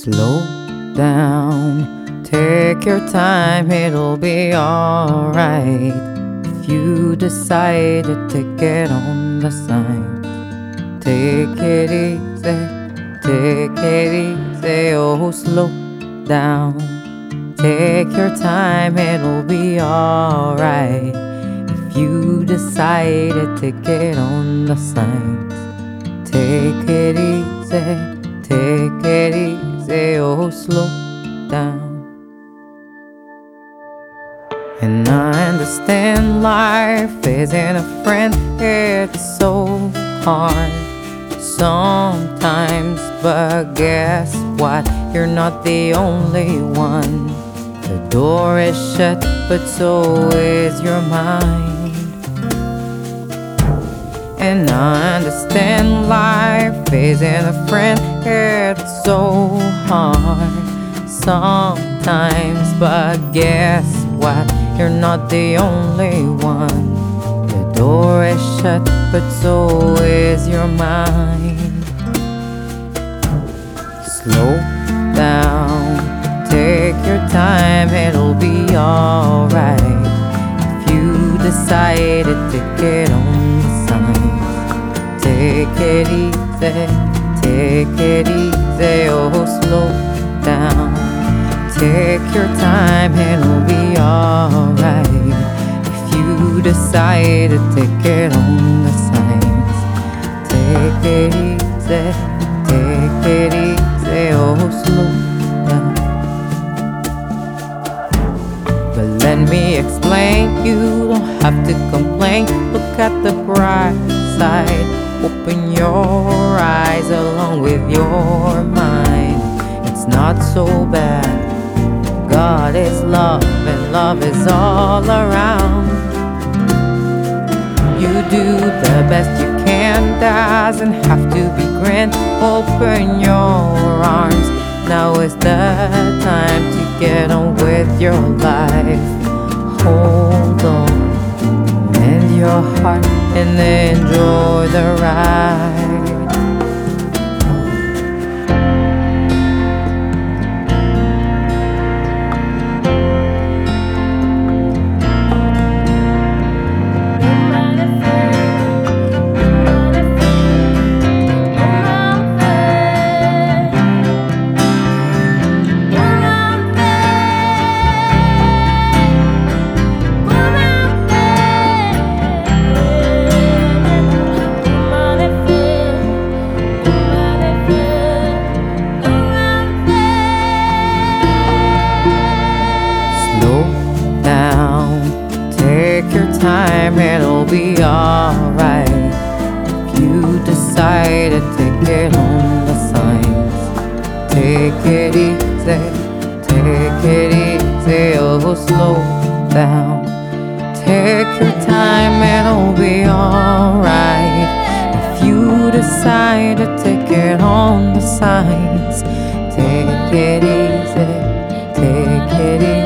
Slow down, take your time, it'll be alright. If you decided to get on the sign, take it easy, oh slow down. Take your time, it'll be alright. If you decided to get on the signs, take it easy, oh slow down. And I understand life isn't a friend, it's so hard sometimes, but guess what? You're not the only one. The door is shut, but so is your mind. And I understand life isn't a friend, it's so hard sometimes, but guess what? You're not the only one. The door is shut, but so is your mind. Slow down, take your time, it'll be alright. If you decided to get on the signs, take it easy, oh slow down. Take your time, it'll be alright. If you decided to get on the signs, take it easy, oh slow down. But let me explain, you don't have to complain. Look at the bright side, open your eyes along with your mind. It's not so bad. God is love and love is all around. You do the best you can, doesn't have to be grand. Open your arms, now is the time to get on with your life. Hold on, mend your heart and enjoy the ride. Take your time, it'll be alright. If you decided to get on the signs, take it easy, oh slow down. Take your time, it'll be alright. If you decided to get on the signs, take it easy.